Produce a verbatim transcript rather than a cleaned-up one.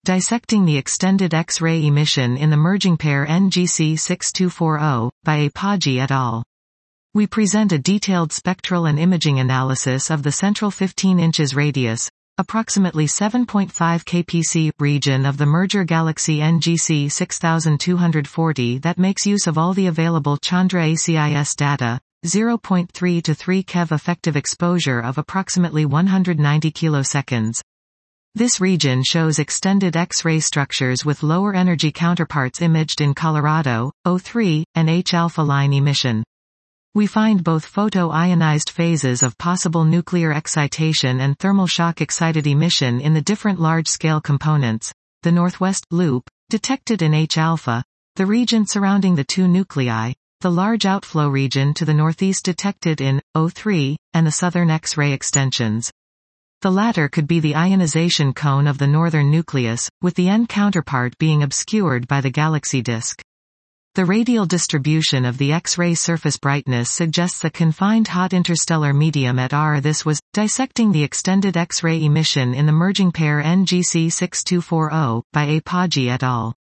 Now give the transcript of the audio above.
Dissecting the Extended X-ray Emission in the Merging Pair N G C six two four zero, by Apogee et al. We present a detailed spectral and imaging analysis of the central fifteen inches radius, approximately seven point five kiloparsec, region of the merger galaxy N G C six two four zero that makes use of all the available Chandra A C I S data, zero point three to three keV effective exposure of approximately one hundred ninety kiloseconds. This region shows extended X-ray structures with lower energy counterparts imaged in Colorado, O three, and H-alpha line emission. We find both photo-ionized phases of possible nuclear excitation and thermal shock-excited emission in the different large-scale components, the northwest loop, detected in H-alpha, the region surrounding the two nuclei, the large outflow region to the northeast detected in O three, and the southern X-ray extensions. The latter could be the ionization cone of the northern nucleus, with the N counterpart being obscured by the galaxy disk. The radial distribution of the X-ray surface brightness suggests a confined hot interstellar medium at R. This was, Dissecting the Extended X-ray Emission in the Merging Pair N G C six two four zero, by Apogee et al.